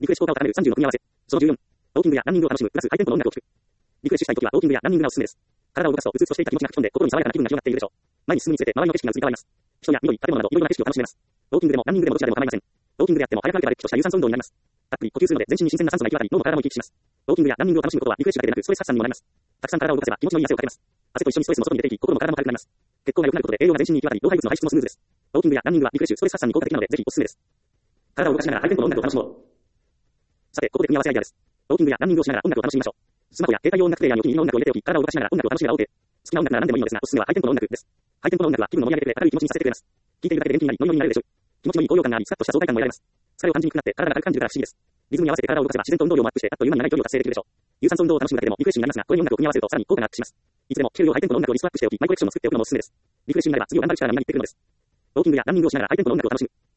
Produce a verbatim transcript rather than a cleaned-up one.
リフレッシュ効果を高めるさんじゅうの組み合わせ。そのじゅうよん。ウォーキングやランニングを楽しむ、プラスハイテンポの音楽を聴く。リフレッシュしたいときはウォーキングやランニングがおすすめです。体を動かすとうつうつとしていた気持ちが吹き飛んで心に爽やかな気分が広がっているでしょう。前に進むにつれて周りの景色が移り変わります。人や緑、建物などいろいろな景色を楽しめます。ウォーキングでもランニングでもどちらでも構いません。ウォーキングであっても早く歩けばれっきとした有酸素運動になります。たっぷり呼吸するので全身に新鮮な酸素が行き渡り脳も体も生き生きします。ウォーキングやランニングを楽しむことはリフレッシュだけでなくストレス発散にもなります。たくさん体を動かせば気持ちのいい汗をかけます。汗と一緒にストレスも外に出ていき心も体も軽くなります。血行が良くなることで栄養が全身に行き渡り老廃物の排出もスムーズです。ウォーキングやランニングはリフレッシュ、ストレス発散に効果的なのでぜひおすすめです。体を動かしながらハイテンポの音楽を楽しもう。さて、ここで組み合わせアイデアです。ウォーキングやランニングをしながら音楽を楽しみましょう。スマホや携帯用音楽プレイヤーにお気に入りの音楽を入れておき、体を動かしながら音楽を楽しめば OK。好きな音楽なら何でもいいのですが、おすすめはハイテンポの音楽です。ハイテンポの音楽は気分を盛り上げてくれ、明るい気持ちにさせてくれます。聴いているだけで元気になり、ノリノリになれるでしょう。気持ちのいい高揚感があり、スカッとした爽快感も得られます。疲れを感じにくくなって体が軽く感じるから不思議です。リズムに合わせて体を動かせば自然と運動量もアップして、あっという間に長い距離を達成できるでしょう。有酸素運動を楽しむだけでもリフレッシュになりますが、これに音楽を組み合わせるとさらに効果がアップします。いつでも聴けるようハイテンポの音楽をリストアップしておき、マイコレクションを作っておくのもおすすめです。リフレッシュになれば次を頑張る力がみなぎってくるのです。ウォーキングやランニングをしながらハイテンポの音楽を楽しむ。